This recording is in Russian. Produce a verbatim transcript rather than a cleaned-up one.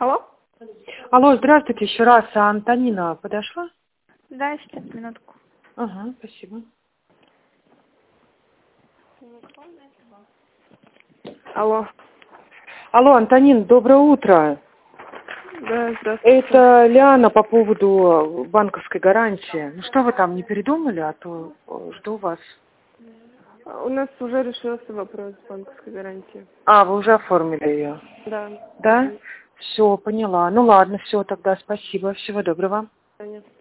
Алло? Алло, здравствуйте еще раз. А Антонина подошла? Да, сейчас, минутку. Ага, спасибо. Алло. Алло, Антонин, доброе утро. Да, здравствуйте. Это Лиана по поводу банковской гарантии. Ну что вы там, не передумали, а то э, жду вас. У нас уже решился вопрос с банковской гарантией. А, вы уже оформили ее? Да. Да? Все, поняла. Ну ладно, все, тогда спасибо. Всего доброго. Понятно.